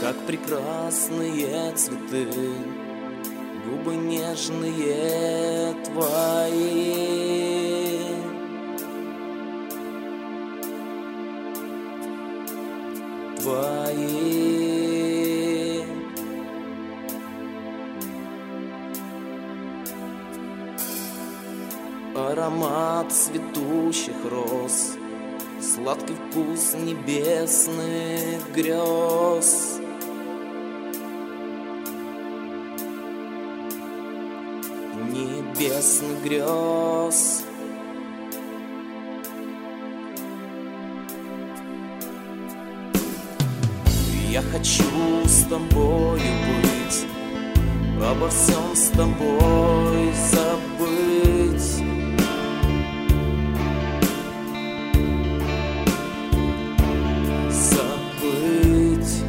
как прекрасные цветы, губы нежные твои. Твои. Аромат цветущих роз, сладкий вкус небесных грез. Небесных грез. Я хочу с тобою быть, обо всем с тобой забыть. Забыть.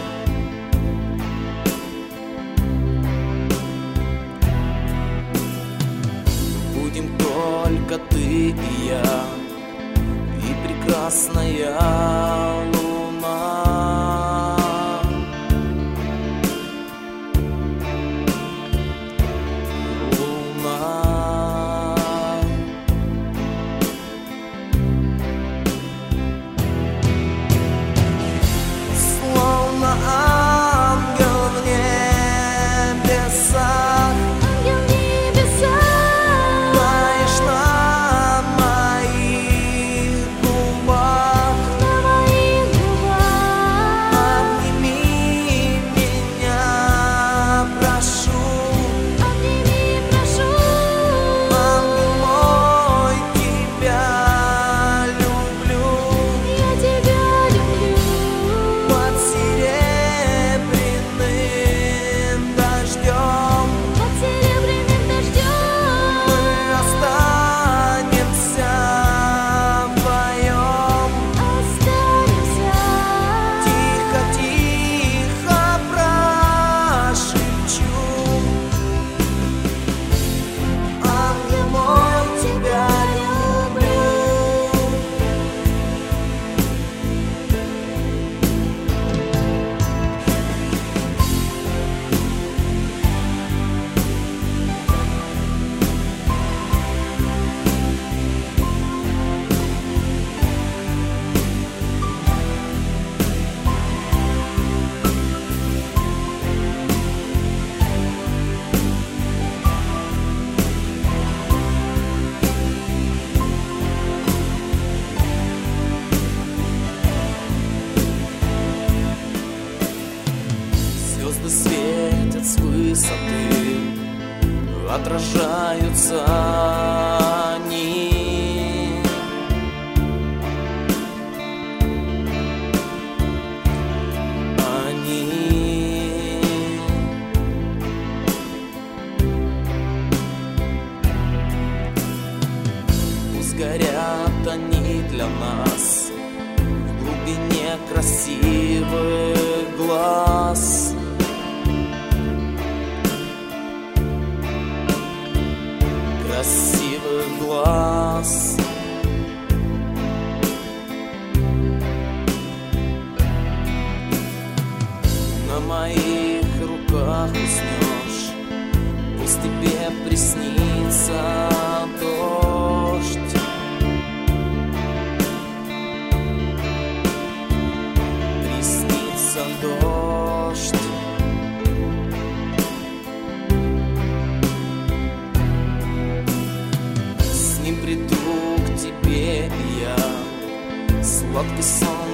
Будем только ты и я, и прекрасная луна. Звезды светят с высоты, отражаются они. Пусть горят они для нас в глубине красивых глаз. Красивых глаз. На моих руках уснешь, пусть тебе приснится дождь. Приснится дождь. Приду к тебе я, сладкий сон